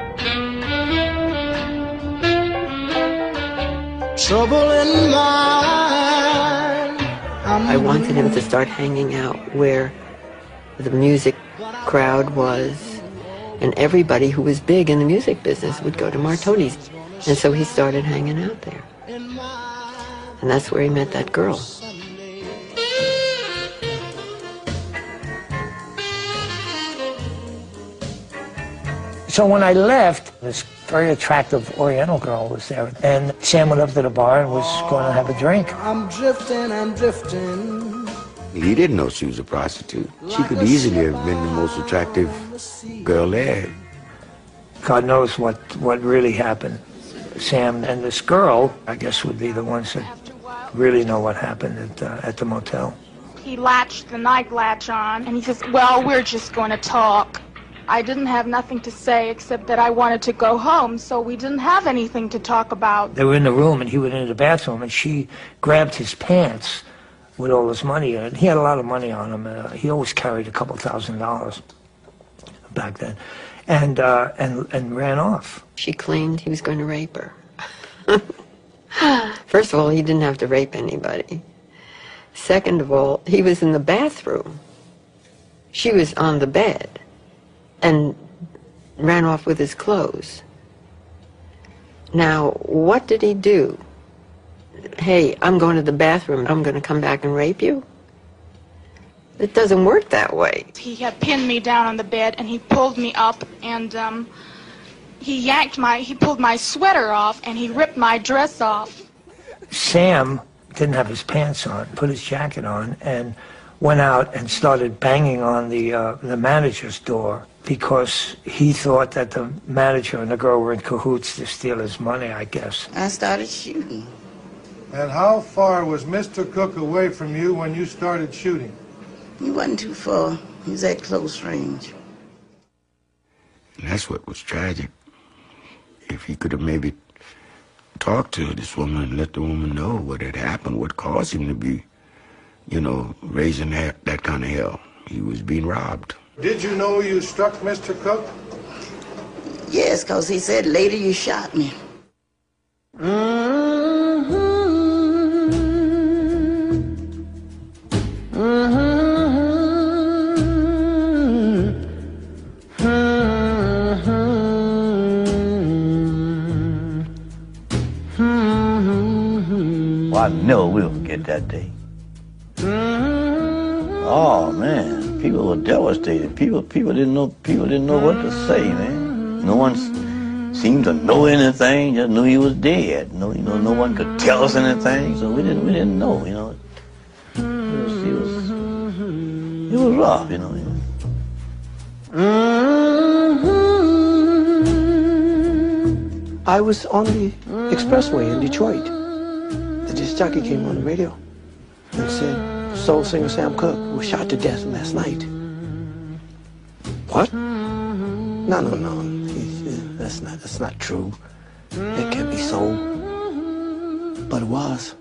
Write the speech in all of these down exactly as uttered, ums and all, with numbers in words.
Trouble in mind. I wanted him to start hanging out where the music crowd was, and everybody who was big in the music business would go to Martoni's. And so he started hanging out there. And that's where he met that girl. So when I left, this very attractive Oriental girl was there, and Sam went up to the bar and was going to have a drink. I'm drifting, I'm drifting. He didn't know she was a prostitute. She could easily have been the most attractive girl there. God knows what, what really happened. Sam and this girl, I guess, would be the ones that really know what happened at, uh, at the motel. He latched the night latch on, and he says, well, we're just going to talk. I didn't have nothing to say except that I wanted to go home, so we didn't have anything to talk about. They were in the room, and he went into the bathroom, and she grabbed his pants with all his money in it. He had a lot of money on him. Uh, he always carried a couple thousand dollars back then, and, uh, and, and ran off. She claimed he was going to rape her. First of all, he didn't have to rape anybody. Second of all, he was in the bathroom. She was on the bed and ran off with his clothes. Now, what did he do? Hey, I'm going to the bathroom. I'm going to come back and rape you? It doesn't work that way. He had pinned me down on the bed, and he pulled me up, and um, he yanked my, he pulled my sweater off, and he ripped my dress off. Sam didn't have his pants on, put his jacket on, and went out and started banging on the, uh, the manager's door because he thought that the manager and the girl were in cahoots to steal his money, I guess. I started shooting. And how far was Mister Cook away from you when you started shooting? He wasn't too far. He was at close range. And that's what was tragic. If he could have maybe talked to this woman and let the woman know what had happened, what caused him to be, you know, raising that, that kind of hell. He was being robbed. Did you know you struck Mister Cook? Yes, because he said, later you shot me. Mm-hmm. Mm-hmm. Well, I know we'll get that day. Oh man, people were devastated. People, people didn't know. People didn't know what to say, man. No one seemed to know anything. Just knew he was dead. No, you know, no one could tell us anything. So we didn't. We didn't know. You know, it was. It was, it was rough. You know. I was on the expressway in Detroit. The disc jockey came on the radio and said, soul singer Sam Cooke was shot to death last night. What? No, no, no. That's not, that's not true. It can't be so. But it was.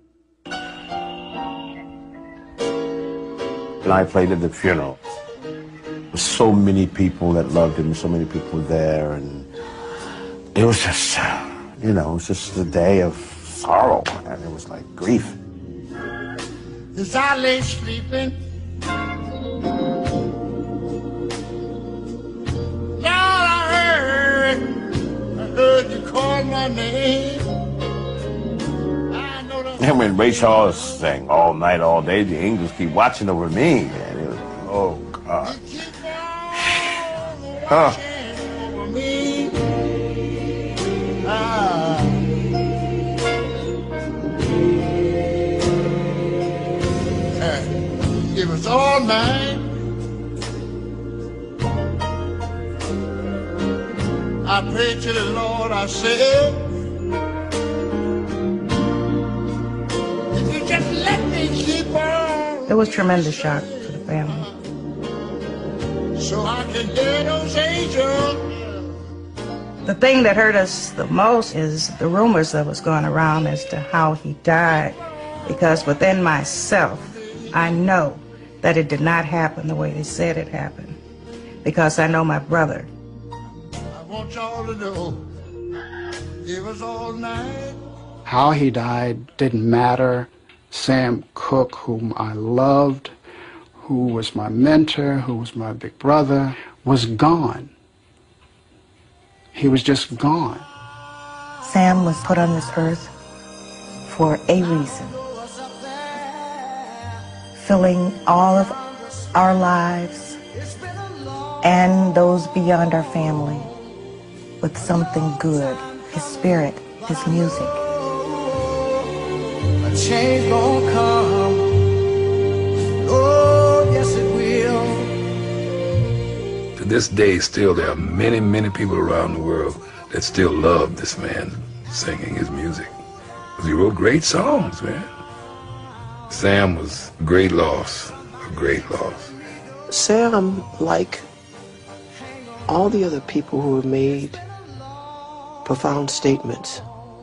And I played at the funeral. There were so many people that loved him, so many people there, and it was just, you know, it was just a day of sorrow, and it was like grief. As I lay sleeping, Lord, I heard, I heard you call my name. I know that. And when Ray Charles sang all night, all day, the angels keep watching over me, man. It was, oh, God. Huh. Over me. Ah. It was all night. I prayed to the Lord, I said, if you just let me keep on. It was tremendous shock to the family. So I can hear those angels. The thing that hurt us the most is the rumors that was going around as to how he died, because within myself, I know that it did not happen the way they said it happened, because I know my brother. want y'all to know it was all night. How he died didn't matter. Sam Cooke, whom I loved, who was my mentor, who was my big brother, was gone. He was just gone. Sam was put on this earth for a reason, filling all of our lives and those beyond our family with something good, his spirit, his music. A change gon' come, oh yes it will. To this day, still, there are many, many people around the world that still love this man singing his music. He wrote great songs, man. Sam was a great loss, a great loss. Sam, like all the other people who have made profound statements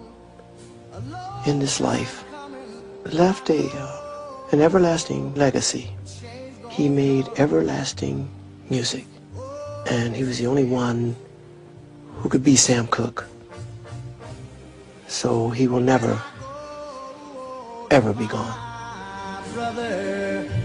in this life, left a, uh, an everlasting legacy. He made everlasting music, and he was the only one who could be Sam Cooke. So he will never, ever be gone. Brother.